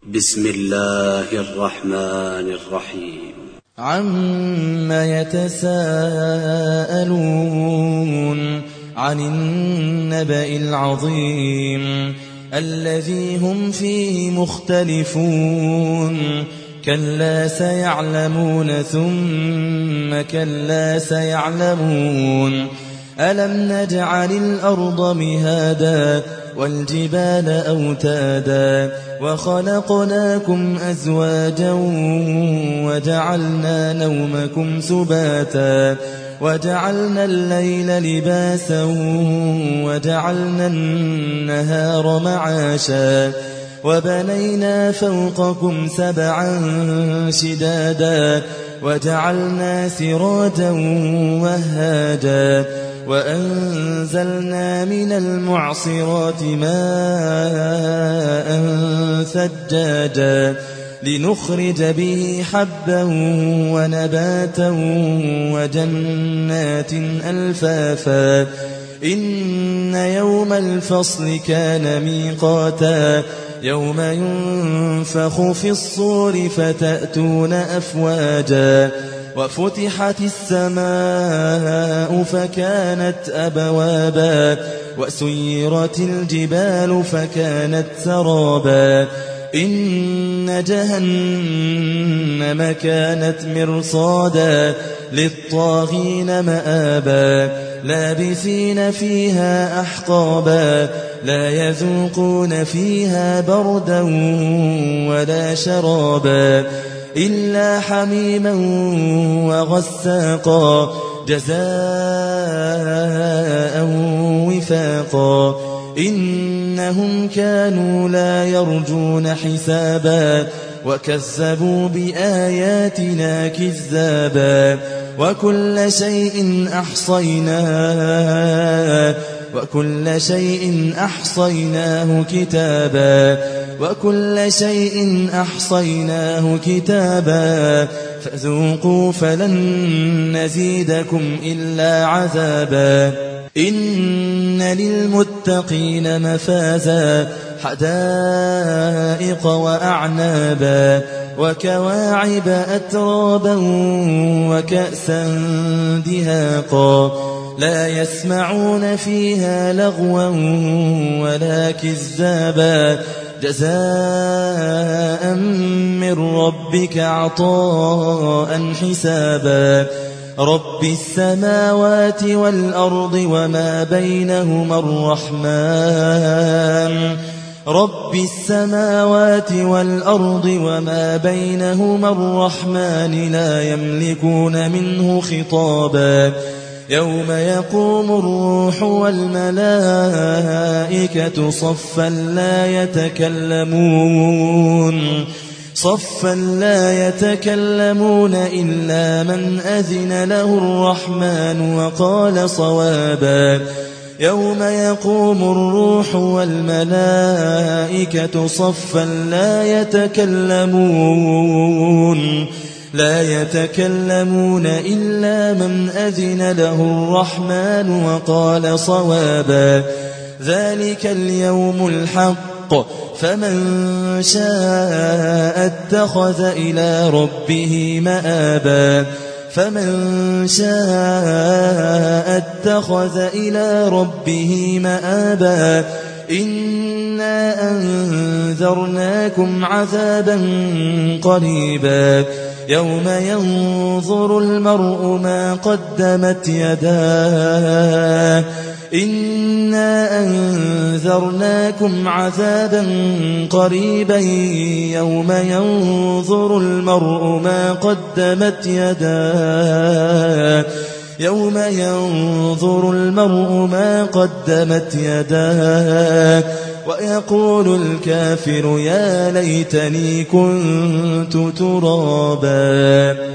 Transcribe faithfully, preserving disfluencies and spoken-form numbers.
بسم الله الرحمن الرحيم. عما يتساءلون عن النبأ العظيم الذي هم فيه مختلفون كلا سيعلمون ثم كلا سيعلمون ألم نجعل الأرض مهادا والجبال أوتادا وخلقناكم أزواجا وجعلنا نومكم سباتا وجعلنا الليل لباسا وجعلنا النهار معاشا وبنينا فوقكم سبعا شدادا وجعلنا سراجا وهاجا وأنزلنا من المعصرات ماء ثجاجا لنخرج به حبا ونباتا وجنات ألفافا إن يوم الفصل كان ميقاتا يوم ينفخ في الصور فتأتون أفواجا وفتحت السماء فكانت أبوابا وسيرت الجبال فكانت سرابا إن جهنم كانت مرصادا للطاغين مآبا لابثين فيها أحقابا لا يذوقون فيها بردا ولا شرابا إلا حميما وغساقا جزاء وفاقا إنهم كانوا لا يرجون حسابا وكذبوا بآياتنا كذابا وكل شيء أحصيناه وكل شيء أحصيناه كتابا وكل شيء أحصيناه كتابا فذوقوا فلن نزيدكم إلا عذابا إن للمتقين مفازا حدائق وأعنابا وكواعب أترابا وكأسا دهاقا لا يسمعون فيها لغوا ولا كذابا جزاء من ربك عطاء حسابا رب السماوات والأرض وما بينهما الرحمن رب السماوات والأرض وما بينهما الرحمن لا يملكون منه خطابا يوم يقوم الروح والملائكة صفا لا يتكلمون صفا لا يتكلمون إلا من أذن له الرحمن وقال صوابا يوم يقوم الروح والملائكة صفا لا يتكلمون لا يتكلمون إلا من أذن له الرحمن وقال صوابا ذلك اليوم الحق فمن شاء اتخذ إلى ربه مآبا فمن شاء اتخذ إلى ربه مآبا إنا أنذرناكم عذابا قريبا يوم ينظر المرء ما قدمت يداه إنا أنذرناكم عذابا قريبا يوم ينظر المرء ما قدمت يداه يوم ينظر المرء ما قدمت يداه ويقول الكافر يا ليتني كنت ترابا.